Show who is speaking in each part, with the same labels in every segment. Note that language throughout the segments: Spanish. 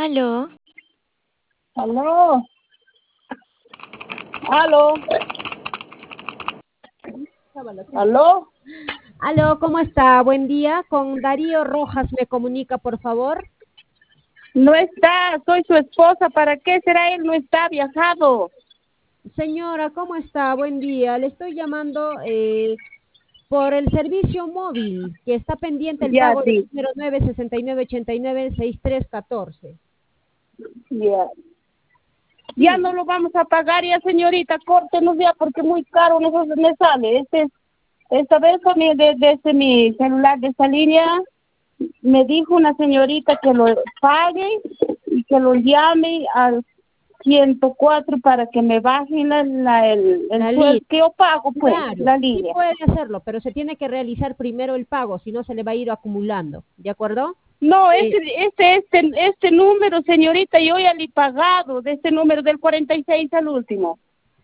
Speaker 1: Aló,
Speaker 2: Aló, aló, aló.
Speaker 3: Aló, ¿cómo está? Buen día. Con Darío Rojas me comunica, por favor.
Speaker 2: No está, soy su esposa. ¿Para qué será él? No está, viajado.
Speaker 3: Señora, ¿cómo está? Buen día. Le estoy llamando por el servicio móvil, que está pendiente el
Speaker 2: Ya,
Speaker 3: pago del
Speaker 2: di,
Speaker 3: número 969896314.
Speaker 2: ya. Ya
Speaker 3: Sí,
Speaker 2: no lo vamos a pagar ya, señorita. Córtenos ya porque muy caro no me sale. Esta vez con desde mi celular de esa línea me dijo una señorita que lo pague y que lo llame al 104 para que me bajen el
Speaker 3: la
Speaker 2: sueldo
Speaker 3: línea.
Speaker 2: que yo pago, pues,
Speaker 3: Claro,
Speaker 2: la
Speaker 3: sí
Speaker 2: línea.
Speaker 3: puede hacerlo, pero se tiene que realizar primero el pago, si no se le va a ir acumulando. ¿De acuerdo?
Speaker 2: No,
Speaker 3: Eh,
Speaker 2: este número, señorita, yo ya le he pagado de este número del 46 al último.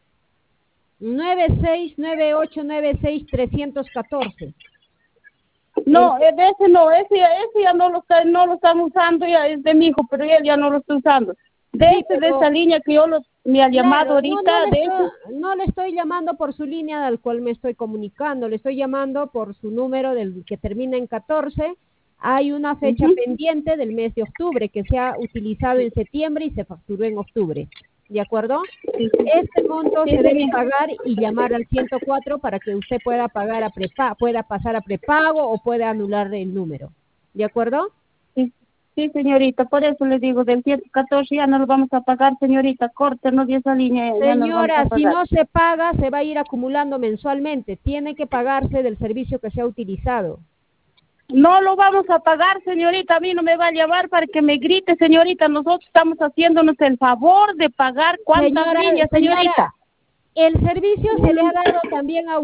Speaker 3: 969896 314. El,
Speaker 2: No, de ese no, ese ya no lo están usando, ya es de mi hijo, pero él ya no lo está usando.
Speaker 3: sí,
Speaker 2: De
Speaker 3: pero
Speaker 2: esa línea que me ha llamado
Speaker 3: claro,
Speaker 2: ahorita, de ese,
Speaker 3: no le estoy llamando por su línea al cual me estoy comunicando, le estoy llamando por su número del que termina en 14. Hay una fecha
Speaker 2: ujú.
Speaker 3: pendiente del mes de octubre que se ha utilizado en septiembre y se facturó en octubre. ¿De acuerdo? Este monto
Speaker 2: Sí,
Speaker 3: se debe
Speaker 2: señor.
Speaker 3: pagar y llamar al 104 para que usted pueda pagar pueda pasar a prepago o pueda anular el número. ¿De acuerdo?
Speaker 2: Sí, sí, señorita, por eso le digo, del 114 ya no lo vamos a pagar, señorita, córtenos de esa línea, ya no lo vamos a
Speaker 3: Señora, si
Speaker 2: pagar.
Speaker 3: no se paga, se va a ir acumulando mensualmente. Tiene que pagarse del servicio que se ha utilizado.
Speaker 2: No lo vamos a pagar, señorita. A mí no me va a llamar para que me grite, señorita. Nosotros estamos haciéndonos el favor de pagar cuántas
Speaker 3: Señora,
Speaker 2: líneas,
Speaker 3: señora,
Speaker 2: señorita.
Speaker 3: el servicio se le ha dado también a